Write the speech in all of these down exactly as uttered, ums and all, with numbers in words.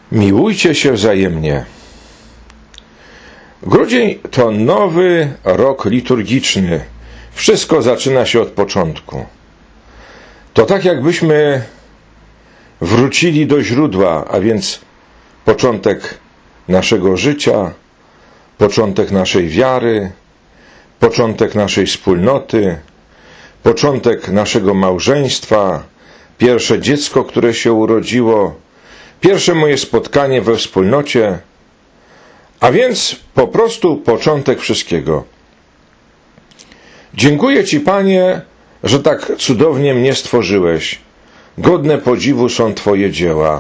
Miłujcie się wzajemnie. Grudzień to nowy rok liturgiczny. Wszystko zaczyna się od początku. To tak jakbyśmy wrócili do źródła, a więc początek naszego życia, początek naszej wiary, początek naszej wspólnoty, początek naszego małżeństwa, pierwsze dziecko, które się urodziło, pierwsze moje spotkanie we wspólnocie, a więc po prostu początek wszystkiego. Dziękuję Ci, Panie, że tak cudownie mnie stworzyłeś. Godne podziwu są Twoje dzieła.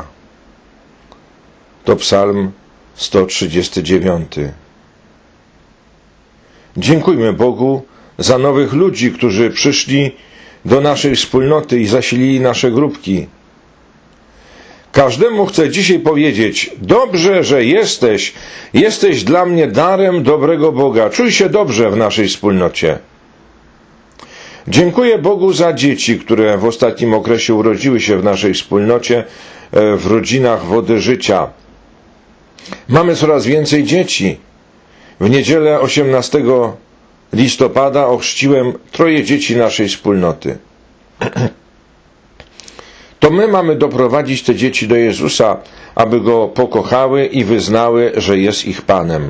To Psalm sto trzydziesty dziewiąty. Dziękujmy Bogu za nowych ludzi, którzy przyszli do naszej wspólnoty i zasilili nasze grupki. Każdemu chcę dzisiaj powiedzieć: dobrze, że jesteś, jesteś dla mnie darem dobrego Boga. Czuj się dobrze w naszej wspólnocie. Dziękuję Bogu za dzieci, które w ostatnim okresie urodziły się w naszej wspólnocie, w rodzinach Wody Życia. Mamy coraz więcej dzieci. W niedzielę osiemnastego listopada ochrzciłem troje dzieci naszej wspólnoty. To my mamy doprowadzić te dzieci do Jezusa, aby Go pokochały i wyznały, że jest ich Panem.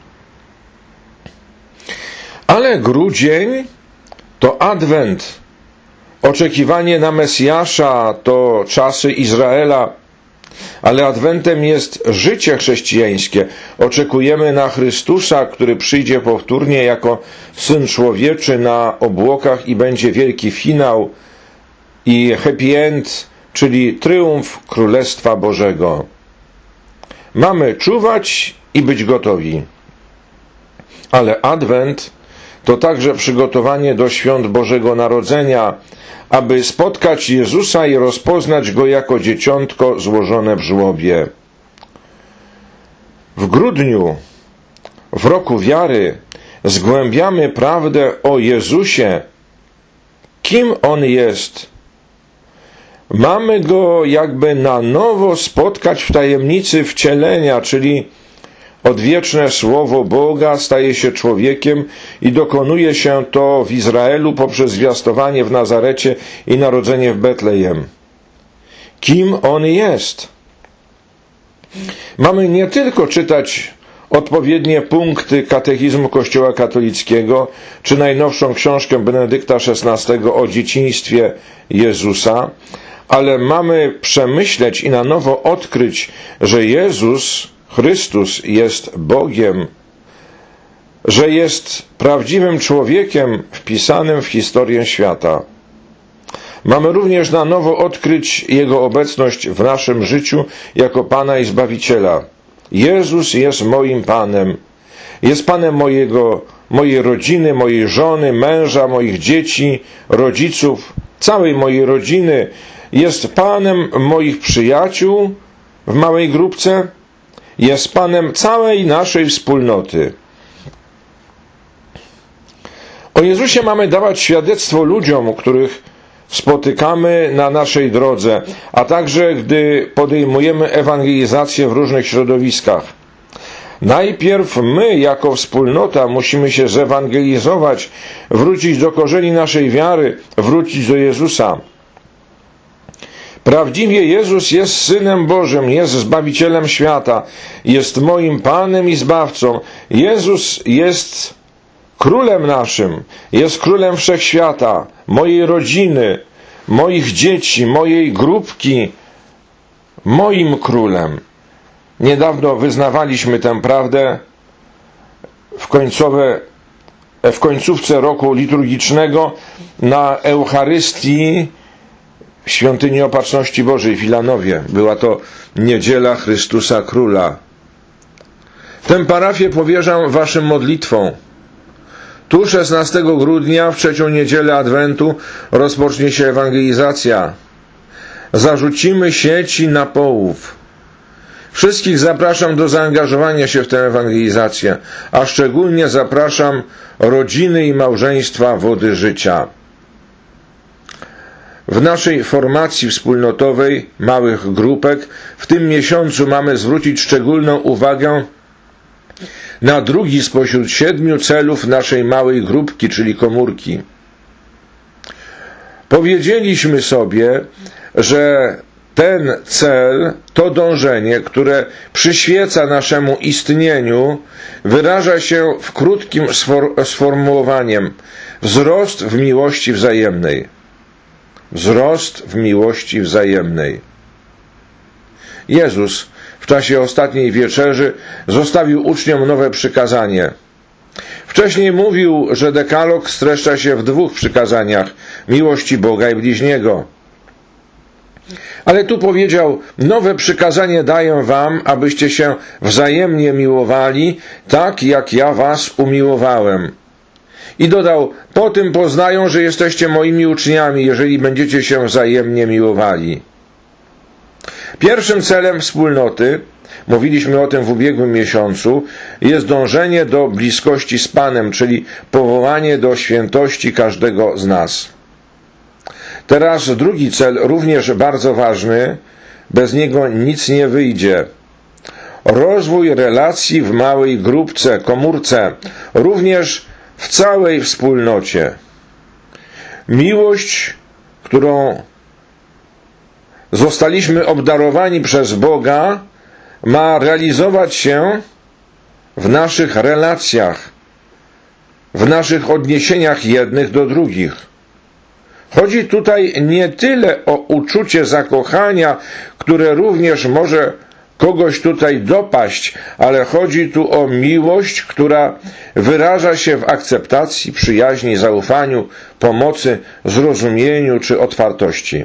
Ale grudzień to Adwent, oczekiwanie na Mesjasza, to czasy Izraela, ale Adwentem jest życie chrześcijańskie. Oczekujemy na Chrystusa, który przyjdzie powtórnie jako Syn Człowieczy na obłokach i będzie wielki finał i happy end, czyli triumf Królestwa Bożego. Mamy czuwać i być gotowi. Ale Adwent to także przygotowanie do świąt Bożego Narodzenia, aby spotkać Jezusa i rozpoznać Go jako dzieciątko złożone w żłobie. W grudniu, w roku wiary, zgłębiamy prawdę o Jezusie, kim On jest. Mamy Go jakby na nowo spotkać w tajemnicy wcielenia, czyli odwieczne Słowo Boga staje się człowiekiem i dokonuje się to w Izraelu poprzez zwiastowanie w Nazarecie i narodzenie w Betlejem. Kim On jest? Mamy nie tylko czytać odpowiednie punkty katechizmu Kościoła katolickiego, czy najnowszą książkę Benedykta szesnastego o dzieciństwie Jezusa, ale mamy przemyśleć i na nowo odkryć, że Jezus Chrystus jest Bogiem, że jest prawdziwym człowiekiem wpisanym w historię świata. Mamy również na nowo odkryć Jego obecność w naszym życiu jako Pana i Zbawiciela. Jezus jest moim Panem. Jest Panem mojego, mojej rodziny, mojej żony, męża, moich dzieci, rodziców, całej mojej rodziny. Jest Panem moich przyjaciół w małej grupce. Jest Panem całej naszej wspólnoty. O Jezusie mamy dawać świadectwo ludziom, których spotykamy na naszej drodze, a także gdy podejmujemy ewangelizację w różnych środowiskach. Najpierw my, jako wspólnota, musimy się zewangelizować, wrócić do korzeni naszej wiary, wrócić do Jezusa. Prawdziwie Jezus jest Synem Bożym, jest Zbawicielem świata, jest moim Panem i Zbawcą. Jezus jest Królem naszym, jest Królem Wszechświata, mojej rodziny, moich dzieci, mojej grupki, moim Królem. Niedawno wyznawaliśmy tę prawdę w, końcowe, w końcówce roku liturgicznego na Eucharystii w Świątyni Opatrzności Bożej w Wilanowie. Była to Niedziela Chrystusa Króla. Tę parafię powierzam Waszym modlitwom. Tu szesnastego grudnia, w trzecią niedzielę Adwentu, rozpocznie się ewangelizacja. Zarzucimy sieci na połów. Wszystkich zapraszam do zaangażowania się w tę ewangelizację, a szczególnie zapraszam rodziny i małżeństwa Wody Życia. W naszej formacji wspólnotowej małych grupek w tym miesiącu mamy zwrócić szczególną uwagę na drugi spośród siedmiu celów naszej małej grupki, czyli komórki. Powiedzieliśmy sobie, że ten cel, to dążenie, które przyświeca naszemu istnieniu, wyraża się w krótkim sformułowaniem: wzrost w miłości wzajemnej. Wzrost w miłości wzajemnej. Jezus w czasie ostatniej wieczerzy zostawił uczniom nowe przykazanie. Wcześniej mówił, że dekalog streszcza się w dwóch przykazaniach: miłości Boga i bliźniego. Ale tu powiedział: nowe przykazanie daję wam, abyście się wzajemnie miłowali, tak jak ja was umiłowałem. I dodał: po tym poznają, że jesteście moimi uczniami, jeżeli będziecie się wzajemnie miłowali. Pierwszym celem wspólnoty, mówiliśmy o tym w ubiegłym miesiącu, jest dążenie do bliskości z Panem, czyli powołanie do świętości każdego z nas. Teraz drugi cel, również bardzo ważny, bez niego nic nie wyjdzie. Rozwój relacji w małej grupce, komórce, również w całej wspólnocie. Miłość, którą zostaliśmy obdarowani przez Boga, ma realizować się w naszych relacjach, w naszych odniesieniach jednych do drugich. Chodzi tutaj nie tyle o uczucie zakochania, które również może kogoś tutaj dopaść, ale chodzi tu o miłość, która wyraża się w akceptacji, przyjaźni, zaufaniu, pomocy, zrozumieniu czy otwartości.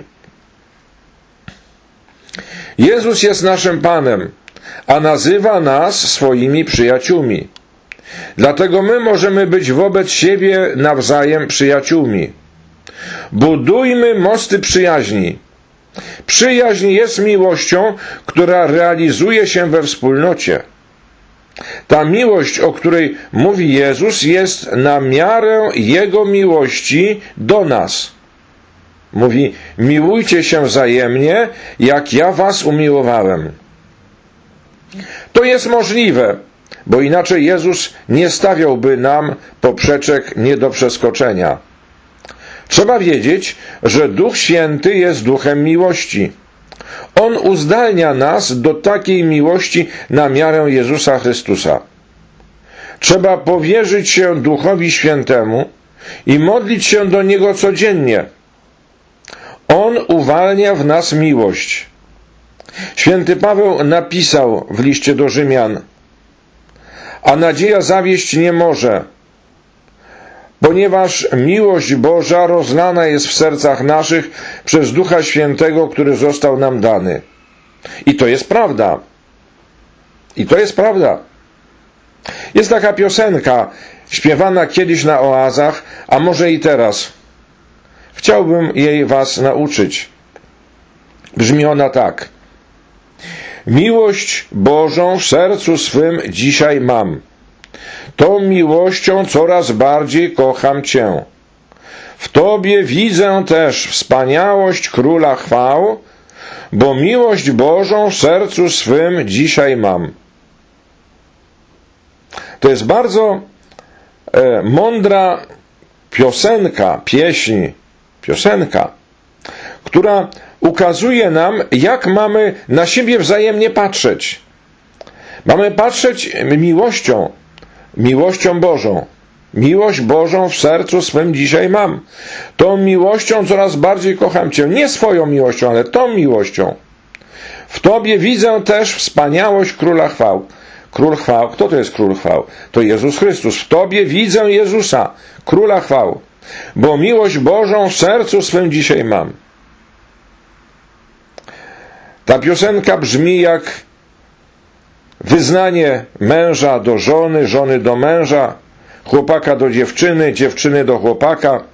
Jezus jest naszym Panem, a nazywa nas swoimi przyjaciółmi. Dlatego my możemy być wobec siebie nawzajem przyjaciółmi. Budujmy mosty przyjaźni. Przyjaźń jest miłością, która realizuje się we wspólnocie. Ta miłość, o której mówi Jezus, jest na miarę Jego miłości do nas. Mówi: miłujcie się wzajemnie, jak ja was umiłowałem. To jest możliwe, bo inaczej Jezus nie stawiałby nam poprzeczek nie do przeskoczenia. Trzeba wiedzieć, że Duch Święty jest Duchem miłości. On uzdalnia nas do takiej miłości na miarę Jezusa Chrystusa. Trzeba powierzyć się Duchowi Świętemu i modlić się do Niego codziennie. On uwalnia w nas miłość. Święty Paweł napisał w liście do Rzymian: a nadzieja zawieść nie może, ponieważ miłość Boża rozlana jest w sercach naszych przez Ducha Świętego, który został nam dany. I to jest prawda. I to jest prawda. Jest taka piosenka śpiewana kiedyś na oazach, a może i teraz. Chciałbym jej was nauczyć. Brzmi ona tak: miłość Bożą w sercu swym dzisiaj mam. Tą miłością coraz bardziej kocham Cię. W Tobie widzę też wspaniałość Króla chwał, bo miłość Bożą w sercu swym dzisiaj mam. To jest bardzo e, mądra piosenka, pieśń, piosenka, która ukazuje nam, jak mamy na siebie wzajemnie patrzeć. Mamy patrzeć miłością, miłością Bożą. Miłość Bożą w sercu swym dzisiaj mam. Tą miłością coraz bardziej kocham Cię. Nie swoją miłością, ale tą miłością. W Tobie widzę też wspaniałość Króla chwał. Król chwał. Kto to jest Król chwał? To Jezus Chrystus. W Tobie widzę Jezusa, Króla chwał. Bo miłość Bożą w sercu swym dzisiaj mam. Ta piosenka brzmi jak wyznanie męża do żony, żony do męża, chłopaka do dziewczyny, dziewczyny do chłopaka.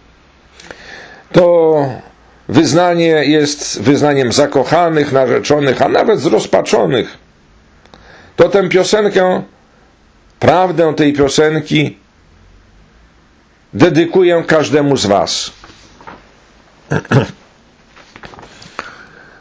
To wyznanie jest wyznaniem zakochanych, narzeczonych, a nawet zrozpaczonych. To tę piosenkę, prawdę tej piosenki dedykuję każdemu z was.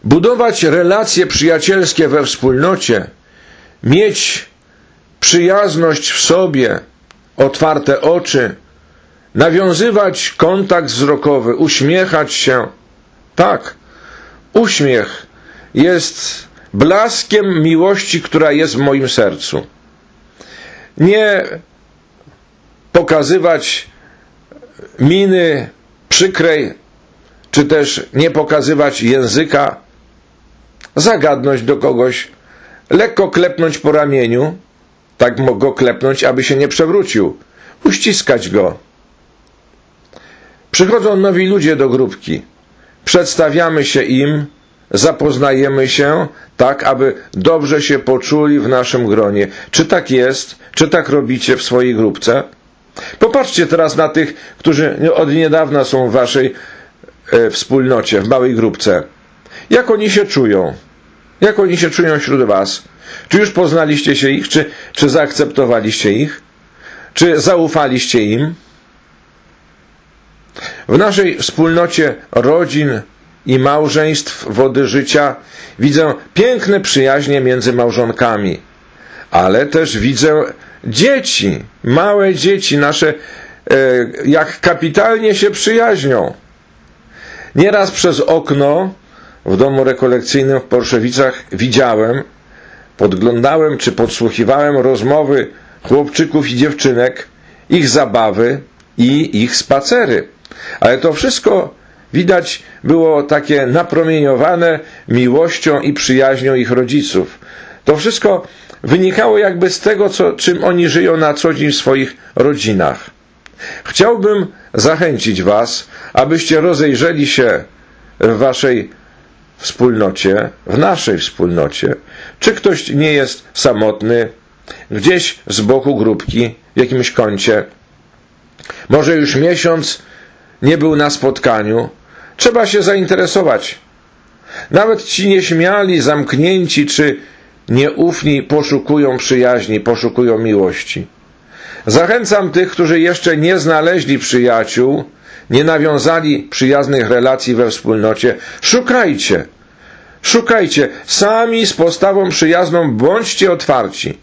budować relacje przyjacielskie we wspólnocie, mieć przyjazność w sobie, otwarte oczy, nawiązywać kontakt wzrokowy, uśmiechać się. Tak, uśmiech jest blaskiem miłości, która jest w moim sercu. Nie pokazywać miny przykrej, czy też nie pokazywać języka, zagadnąć do kogoś, lekko klepnąć po ramieniu, tak go klepnąć, aby się nie przewrócił, uściskać go. Przychodzą nowi ludzie do grupki, przedstawiamy się im, zapoznajemy się, tak aby dobrze się poczuli w naszym gronie. Czy tak jest? Czy tak robicie w swojej grupce? Popatrzcie teraz na tych, którzy od niedawna są w waszej e, wspólnocie, w małej grupce. Jak oni się czują? Jak oni się czują wśród was? Czy już poznaliście się ich? Czy, czy zaakceptowaliście ich? Czy zaufaliście im? W naszej wspólnocie rodzin i małżeństw Wody Życia widzę piękne przyjaźnie między małżonkami, ale też widzę dzieci, małe dzieci nasze, jak kapitalnie się przyjaźnią. Nieraz przez okno w domu rekolekcyjnym w Porszewicach widziałem, podglądałem czy podsłuchiwałem rozmowy chłopczyków i dziewczynek, ich zabawy i ich spacery. Ale to wszystko widać było takie napromieniowane miłością i przyjaźnią ich rodziców. To wszystko wynikało jakby z tego, co, czym oni żyją na co dzień w swoich rodzinach. Chciałbym zachęcić was, abyście rozejrzeli się w waszej wspólnocie, w naszej wspólnocie, czy ktoś nie jest samotny, gdzieś z boku grupki, w jakimś kącie, może już miesiąc nie był na spotkaniu. Trzeba się zainteresować. Nawet ci nieśmiali, zamknięci czy nieufni poszukują przyjaźni, poszukują miłości. Zachęcam tych, którzy jeszcze nie znaleźli przyjaciół, nie nawiązali przyjaznych relacji we wspólnocie. Szukajcie. Szukajcie. Sami z postawą przyjazną bądźcie otwarci.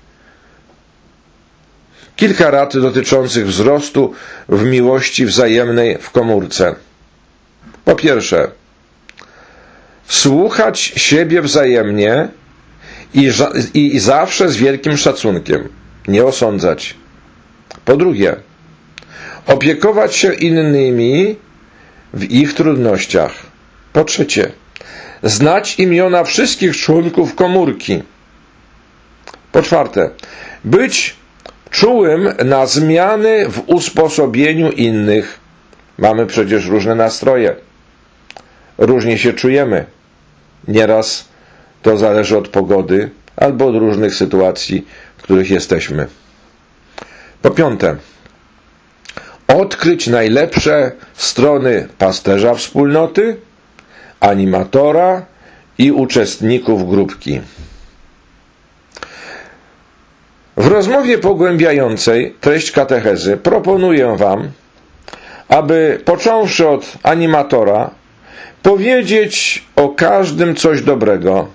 Kilka rad dotyczących wzrostu w miłości wzajemnej w komórce. Po pierwsze, słuchać siebie wzajemnie i, i zawsze z wielkim szacunkiem. Nie osądzać. Po drugie, opiekować się innymi w ich trudnościach. Po trzecie, znać imiona wszystkich członków komórki. Po czwarte, być czułym na zmiany w usposobieniu innych. Mamy przecież różne nastroje. Różnie się czujemy. Nieraz to zależy od pogody albo od różnych sytuacji, w których jesteśmy. Po piąte, odkryć najlepsze strony pasterza wspólnoty, animatora i uczestników grupki. W rozmowie pogłębiającej treść katechezy proponuję wam, aby począwszy od animatora, powiedzieć o każdym coś dobrego.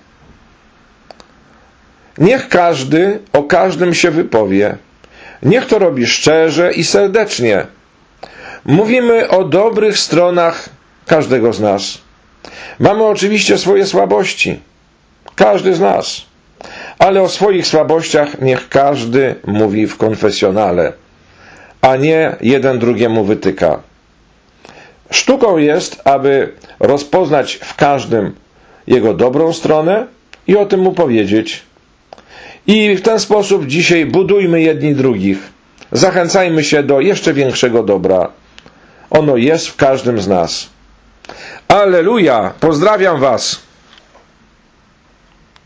Niech każdy o każdym się wypowie. Niech to robi szczerze i serdecznie. Mówimy o dobrych stronach każdego z nas. Mamy oczywiście swoje słabości. Każdy z nas. Ale o swoich słabościach niech każdy mówi w konfesjonale, a nie jeden drugiemu wytyka. Sztuką jest, aby rozpoznać w każdym jego dobrą stronę i o tym mu powiedzieć. I w ten sposób dzisiaj budujmy jedni drugich. Zachęcajmy się do jeszcze większego dobra. Ono jest w każdym z nas. Alleluja! Pozdrawiam was!